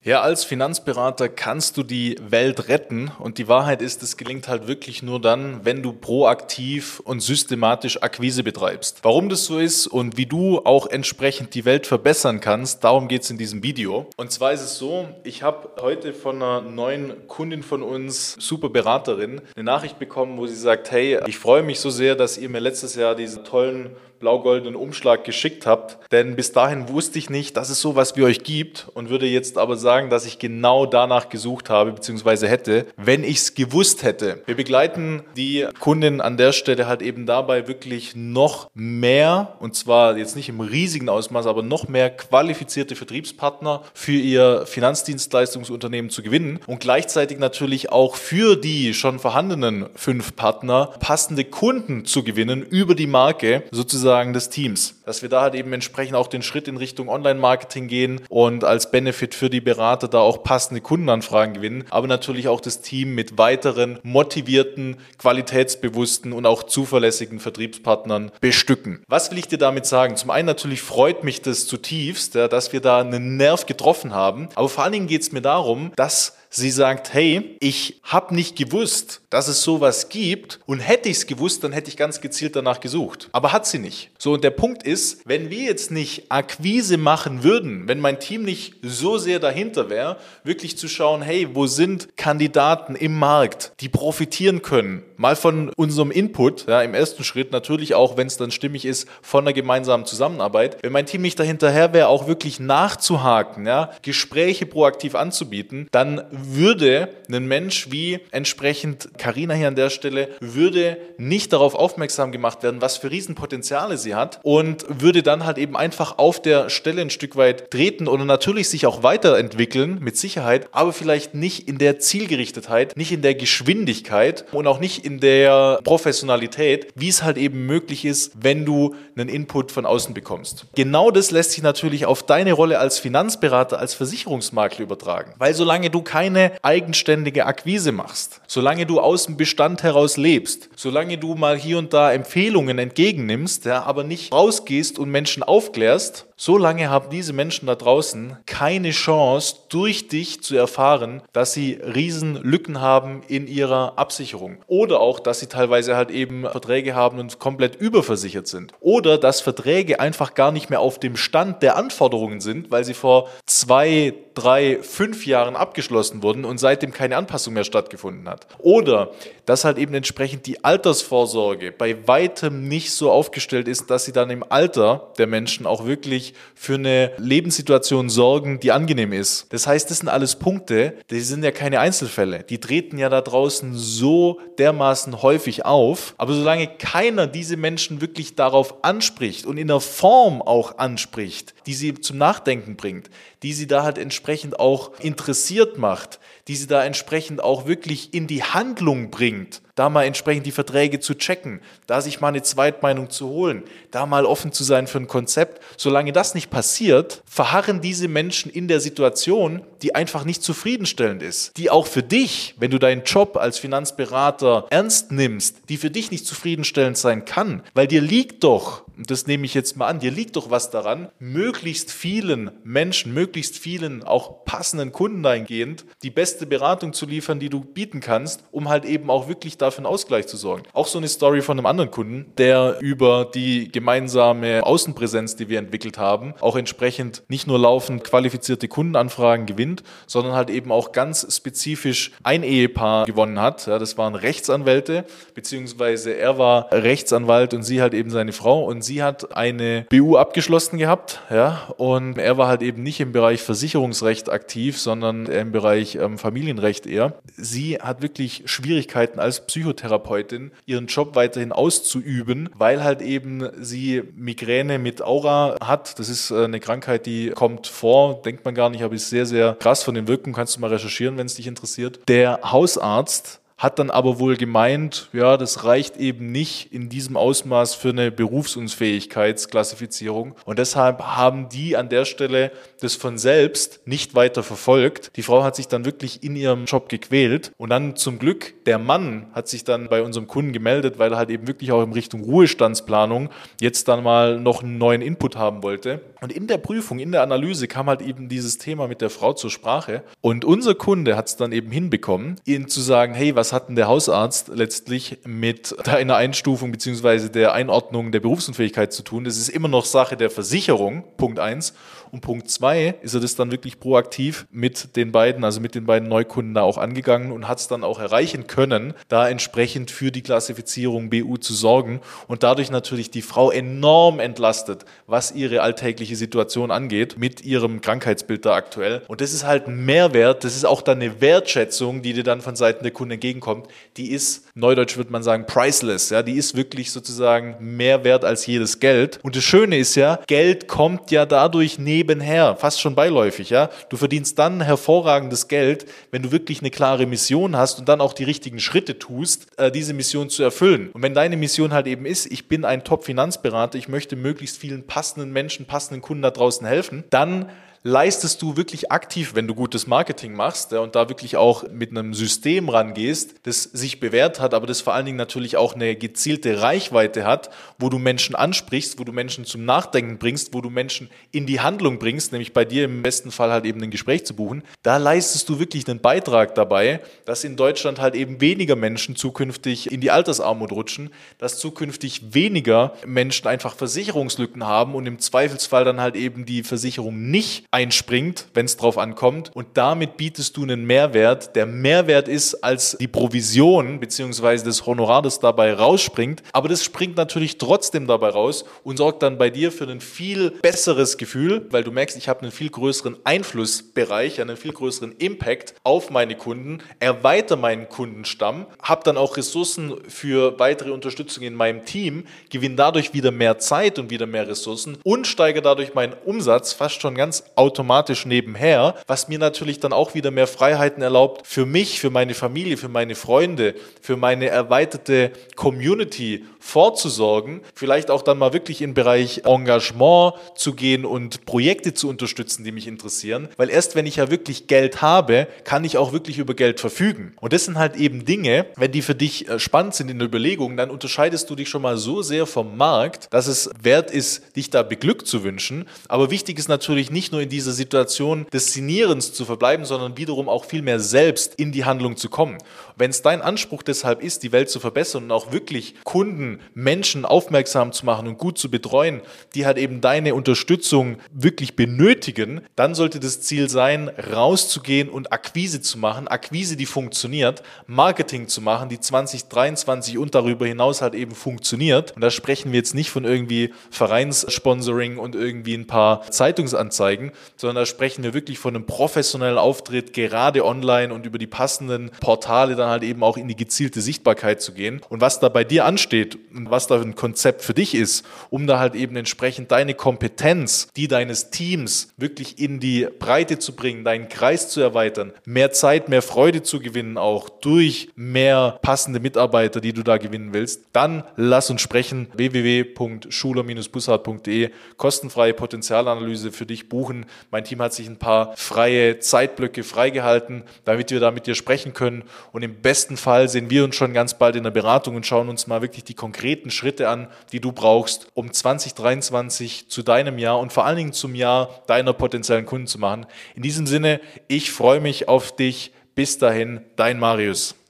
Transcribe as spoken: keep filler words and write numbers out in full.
Ja, als Finanzberater kannst du die Welt retten und die Wahrheit ist, es gelingt halt wirklich nur dann, wenn du proaktiv und systematisch Akquise betreibst. Warum das so ist und wie du auch entsprechend die Welt verbessern kannst, darum geht es in diesem Video. Und zwar ist es so, ich habe heute von einer neuen Kundin von uns, super Beraterin, eine Nachricht bekommen, wo sie sagt, hey, ich freue mich so sehr, dass ihr mir letztes Jahr diesen tollen blau-goldenen Umschlag geschickt habt, denn bis dahin wusste ich nicht, dass es sowas wie euch gibt und würde jetzt aber sagen, dass ich genau danach gesucht habe bzw. hätte, wenn ich es gewusst hätte. Wir begleiten die Kundin an der Stelle halt eben dabei wirklich noch mehr, und zwar jetzt nicht im riesigen Ausmaß, aber noch mehr qualifizierte Vertriebspartner für ihr Finanzdienstleistungsunternehmen zu gewinnen und gleichzeitig natürlich auch für die schon vorhandenen fünf Partner passende Kunden zu gewinnen über die Marke sozusagen des Teams. Dass wir da halt eben entsprechend auch den Schritt in Richtung Online-Marketing gehen und als Benefit für die Berater da auch passende Kundenanfragen gewinnen, aber natürlich auch das Team mit weiteren motivierten, qualitätsbewussten und auch zuverlässigen Vertriebspartnern bestücken. Was will ich dir damit sagen? Zum einen natürlich freut mich das zutiefst, ja, dass wir da einen Nerv getroffen haben, aber vor allen Dingen geht es mir darum, dass sie sagt, hey, ich habe nicht gewusst, dass es sowas gibt und hätte ich es gewusst, dann hätte ich ganz gezielt danach gesucht. Aber hat sie nicht. So, und der Punkt ist, wenn wir jetzt nicht Akquise machen würden, wenn mein Team nicht so sehr dahinter wäre, wirklich zu schauen, hey, wo sind Kandidaten im Markt, die profitieren können, mal von unserem Input, ja, im ersten Schritt, natürlich auch, wenn es dann stimmig ist, von einer gemeinsamen Zusammenarbeit. Wenn mein Team nicht dahinterher wäre, auch wirklich nachzuhaken, ja, Gespräche proaktiv anzubieten, dann würde ein Mensch wie entsprechend Carina hier an der Stelle, würde nicht darauf aufmerksam gemacht werden, was für Riesenpotenziale sie hat und würde dann halt eben einfach auf der Stelle ein Stück weit treten oder natürlich sich auch weiterentwickeln, mit Sicherheit, aber vielleicht nicht in der Zielgerichtetheit, nicht in der Geschwindigkeit und auch nicht in der Professionalität, wie es halt eben möglich ist, wenn du einen Input von außen bekommst. Genau das lässt sich natürlich auf deine Rolle als Finanzberater, als Versicherungsmakler übertragen, weil solange du keine eigenständige Akquise machst, solange du aus dem Bestand heraus lebst, solange du mal hier und da Empfehlungen entgegennimmst, ja, aber nicht rausgehst und Menschen aufklärst, solange haben diese Menschen da draußen keine Chance, durch dich zu erfahren, dass sie riesen Lücken haben in ihrer Absicherung. Oder auch, dass sie teilweise halt eben Verträge haben und komplett überversichert sind. Oder dass Verträge einfach gar nicht mehr auf dem Stand der Anforderungen sind, weil sie vor zwei, drei, fünf Jahren abgeschlossen wurden und seitdem keine Anpassung mehr stattgefunden hat. Oder dass halt eben entsprechend die Altersvorsorge bei weitem nicht so aufgestellt ist, dass sie dann im Alter der Menschen auch wirklich für eine Lebenssituation sorgen, die angenehm ist. Das heißt, das sind alles Punkte, die sind ja keine Einzelfälle. Die treten ja da draußen so dermaßen häufig auf. Aber solange keiner diese Menschen wirklich darauf anspricht und in der Form auch anspricht, die sie zum Nachdenken bringt, die sie da halt entsprechend auch interessiert macht, die sie da entsprechend auch wirklich in die Handlung bringt, da mal entsprechend die Verträge zu checken, da sich mal eine Zweitmeinung zu holen, da mal offen zu sein für ein Konzept. Solange das nicht passiert, verharren diese Menschen in der Situation, die einfach nicht zufriedenstellend ist, die auch für dich, wenn du deinen Job als Finanzberater ernst nimmst, die für dich nicht zufriedenstellend sein kann, weil dir liegt doch, und das nehme ich jetzt mal an, dir liegt doch was daran, möglichst vielen Menschen, möglichst vielen auch passenden Kunden dahingehend die beste Beratung zu liefern, die du bieten kannst, um halt eben auch wirklich dafür einen Ausgleich zu sorgen. Auch so eine Story von einem anderen Kunden, der über die gemeinsame Außenpräsenz, die wir entwickelt haben, auch entsprechend nicht nur laufend qualifizierte Kundenanfragen gewinnt, sondern halt eben auch ganz spezifisch ein Ehepaar gewonnen hat. Ja, das waren Rechtsanwälte, beziehungsweise er war Rechtsanwalt und sie halt eben seine Frau und sie hat eine B U abgeschlossen gehabt, ja, und er war halt eben nicht im Bereich Versicherungsrecht aktiv, sondern im Bereich ähm, Familienrecht eher. Sie hat wirklich Schwierigkeiten als Psychotherapeutin, ihren Job weiterhin auszuüben, weil halt eben sie Migräne mit Aura hat. Das ist eine Krankheit, die kommt vor, denkt man gar nicht, aber ist sehr, sehr krass von den Wirkungen. Kannst du mal recherchieren, wenn es dich interessiert. Der Hausarzt hat dann aber wohl gemeint, ja, das reicht eben nicht in diesem Ausmaß für eine Berufsunfähigkeitsklassifizierung. Und deshalb haben die an der Stelle das von selbst nicht weiter verfolgt. Die Frau hat sich dann wirklich in ihrem Job gequält. Und dann zum Glück, der Mann hat sich dann bei unserem Kunden gemeldet, weil er halt eben wirklich auch in Richtung Ruhestandsplanung jetzt dann mal noch einen neuen Input haben wollte. Und in der Prüfung, in der Analyse kam halt eben dieses Thema mit der Frau zur Sprache. Und unser Kunde hat es dann eben hinbekommen, ihnen zu sagen, hey, was hat denn der Hausarzt letztlich mit deiner Einstufung bzw. der Einordnung der Berufsunfähigkeit zu tun? Das ist immer noch Sache der Versicherung, Punkt eins. Und Punkt zwei ist er das dann wirklich proaktiv mit den beiden, also mit den beiden Neukunden da auch angegangen und hat es dann auch erreichen können, da entsprechend für die Klassifizierung B U zu sorgen und dadurch natürlich die Frau enorm entlastet, was ihre alltägliche Situation angeht, mit ihrem Krankheitsbild da aktuell. Und das ist halt ein Mehrwert, das ist auch dann eine Wertschätzung, die dir dann von Seiten der Kunden entgegenkommt. Die ist, neudeutsch würde man sagen, priceless. Ja, die ist wirklich sozusagen mehr wert als jedes Geld. Und das Schöne ist ja, Geld kommt ja dadurch nebenher, fast schon beiläufig. Ja, du verdienst dann hervorragendes Geld, wenn du wirklich eine klare Mission hast und dann auch die richtigen Schritte tust, diese Mission zu erfüllen. Und wenn deine Mission halt eben ist, ich bin ein Top-Finanzberater, ich möchte möglichst vielen passenden Menschen, passenden Kunden da draußen helfen, dann leistest du wirklich aktiv, wenn du gutes Marketing machst, ja, und da wirklich auch mit einem System rangehst, das sich bewährt hat, aber das vor allen Dingen natürlich auch eine gezielte Reichweite hat, wo du Menschen ansprichst, wo du Menschen zum Nachdenken bringst, wo du Menschen in die Handlung bringst, nämlich bei dir im besten Fall halt eben ein Gespräch zu buchen. Da leistest du wirklich einen Beitrag dabei, dass in Deutschland halt eben weniger Menschen zukünftig in die Altersarmut rutschen, dass zukünftig weniger Menschen einfach Versicherungslücken haben und im Zweifelsfall dann halt eben die Versicherung nicht einspringt, wenn es drauf ankommt, und damit bietest du einen Mehrwert, der Mehrwert ist als die Provision bzw. das Honorar, das dabei rausspringt, aber das springt natürlich trotzdem dabei raus und sorgt dann bei dir für ein viel besseres Gefühl, weil du merkst, ich habe einen viel größeren Einflussbereich, einen viel größeren Impact auf meine Kunden, erweitere meinen Kundenstamm, habe dann auch Ressourcen für weitere Unterstützung in meinem Team, gewinne dadurch wieder mehr Zeit und wieder mehr Ressourcen und steige dadurch meinen Umsatz fast schon ganz automatisch nebenher, was mir natürlich dann auch wieder mehr Freiheiten erlaubt, für mich, für meine Familie, für meine Freunde, für meine erweiterte Community vorzusorgen, vielleicht auch dann mal wirklich im Bereich Engagement zu gehen und Projekte zu unterstützen, die mich interessieren, weil erst wenn ich ja wirklich Geld habe, kann ich auch wirklich über Geld verfügen. Und das sind halt eben Dinge, wenn die für dich spannend sind in der Überlegung, dann unterscheidest du dich schon mal so sehr vom Markt, dass es wert ist, dich da beglückt zu wünschen. Aber wichtig ist natürlich nicht nur in dieser Situation des Signierens zu verbleiben, sondern wiederum auch viel mehr selbst in die Handlung zu kommen. Wenn es dein Anspruch deshalb ist, die Welt zu verbessern und auch wirklich Kunden, Menschen aufmerksam zu machen und gut zu betreuen, die halt eben deine Unterstützung wirklich benötigen, dann sollte das Ziel sein, rauszugehen und Akquise zu machen, Akquise, die funktioniert, Marketing zu machen, die zwanzig dreiundzwanzig und darüber hinaus halt eben funktioniert. Und da sprechen wir jetzt nicht von irgendwie Vereinssponsoring und irgendwie ein paar Zeitungsanzeigen, sondern da sprechen wir wirklich von einem professionellen Auftritt, gerade online und über die passenden Portale dann halt eben auch in die gezielte Sichtbarkeit zu gehen. Und was da bei dir ansteht und was da ein Konzept für dich ist, um da halt eben entsprechend deine Kompetenz, die deines Teams wirklich in die Breite zu bringen, deinen Kreis zu erweitern, mehr Zeit, mehr Freude zu gewinnen, auch durch mehr passende Mitarbeiter, die du da gewinnen willst, dann lass uns sprechen. w w w punkt schuler Bindestrich bussard punkt de, kostenfreie Potenzialanalyse für dich buchen. Mein Team hat sich ein paar freie Zeitblöcke freigehalten, damit wir da mit dir sprechen können. Und im besten Fall sehen wir uns schon ganz bald in der Beratung und schauen uns mal wirklich die konkreten Schritte an, die du brauchst, um zwanzig dreiundzwanzig zu deinem Jahr und vor allen Dingen zum Jahr deiner potenziellen Kunden zu machen. In diesem Sinne, ich freue mich auf dich. Bis dahin, dein Marius.